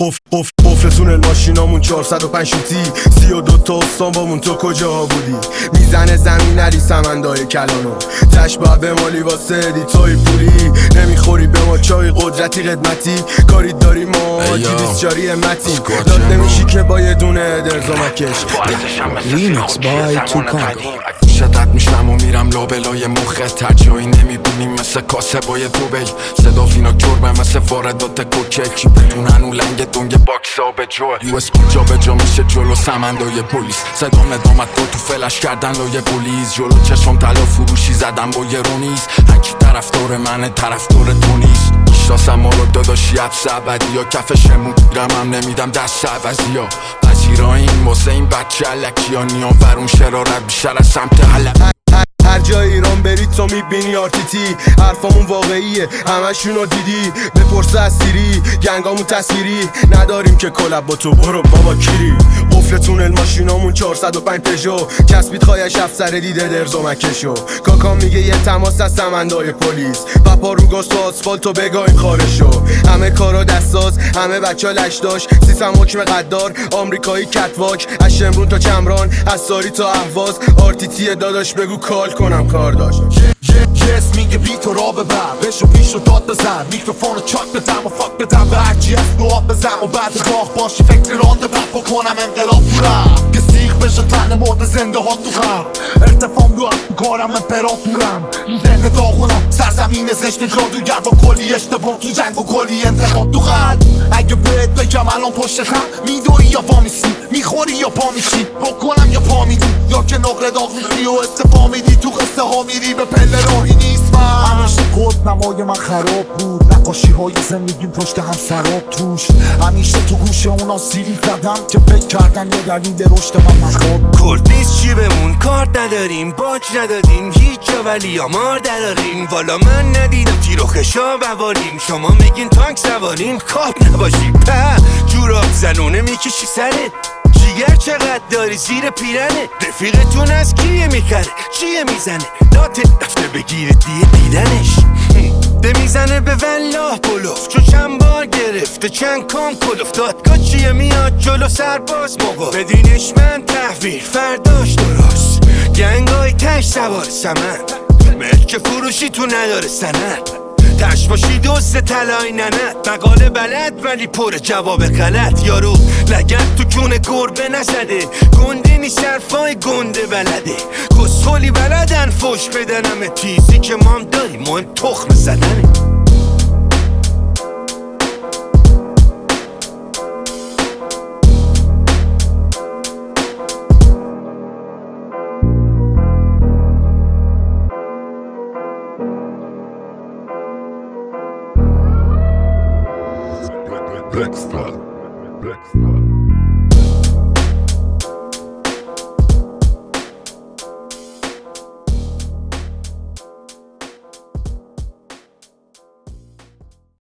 قفلتون الماشینامون 405 شوتی 32 تا استان بامون تو کجاها بودی؟ میزنه زمین علی سمندای کلانو تش باید به مالی واسه دیتای پولی نمیخوری به ما چای قدرتی قدمتی کاری داری ما جیبیسچاری همتی داد نمیشی که با یه دونه درزامکش ریمیکس بای توکانگ شدت میشنم و میرم لابلای مخت ترجایی نمیبینیم مثل کاسبای دوبی صدا فینا کربه مثل واردات کوکه کی بدونن اون لنگ دنگ باکس ها به جوه یو اس جا به جا میشه جلو سمندای پلیس صدا ندامت با تو فلش کردن لای پلیس جلو چشم طلا فروشی زدم با یه رونیز هرکی طرفدار منه طرفدار تو نیست میشناسم ما رو داداشی حبس ابدی یا کفشمون گیرم هم نمیدم دست عوضی ها پذیرا این واسه این بچه علکی ها نیان ورون شرارت بیشتر از سمت علم هر جای ایران برید تو میبینی آرتیتی حرفامون واقعیه همشونو دیدی بپرسه از سیری گنگامون تصویری نداریم که کلب با تو برو بابا کیری قفلتون الماشینامون 405 پژو چسبید خواهش افسر دیده درزومکشو کاکا میگه یه تماس از سمندای پلیس و پاروگاز تو آسفالتو بگایم خارشو همه کارا دستاز همه بچه ها لش داشت سیسم حکم قدار آمریکایی کتواک از شمرون تا چمران از ساری تا اهواز آرتیتی داداش بگو کال کنم کار داشت جس میگه بی تو را ببر بشو پیش رو داد بزن میکروفون رو چاک بدم و فاک بدم به هرچی هست رو آب بزن و بعد راه باشی فکر رانده بر بکنم انقلاب پورم که سیخ بشه تن مرد زنده ها تو غم ارتفام رو کارم امپراتورم زنده داغونم سرزمین زشت جادوگر با کلی اشتباه تو جنگ و کلی انتقاد تو قلب اگه بهت بگم الان پشت خم میدوی یا پا میسی میخوری یا پا میشی بکنم یا پا میدی یا که نقره داغ میشی و استفا میدی تو قصه ها میری به پله راهی نیست من همیشه کد نمای من خراب بود نقاشی های زندگیم پشت هم سراب توش همیشه تو گوش اونا سیری زدم که فکر کردن یه دلیل رشد من مخواب کرد نیست چی بمون کار نداریم باج ندادیم هیچ جا ولی آمار دراریم والا من ندیدم تیر و خشا بواریم شما میگین تانک سواریم کاب نباشیم جوراب زنونه میکشی سرت جیگر چقدر داری زیر پیرنه رفیقتون از کیه میخره چیه میزنه داته رفته بگیره دیدنش ده میزنه به والله بلوف چون چند بار گرفته چند کام کلوف دادگاه چیه میاد جلو سرباز موقع بدینش من تحویل فرداش درست گنگای تش سوار سمن ملک فروشی تو نداره سند تش باشی دوست طلای ننت مقاله بلد ولی پر جواب غلط یارو لگت تو کونه گربه نزده گنده نیست حرفای گنده بلده کسخولی بلدن فوش بدنم تیزی که مام داری مهم تخم زدنه Black Star.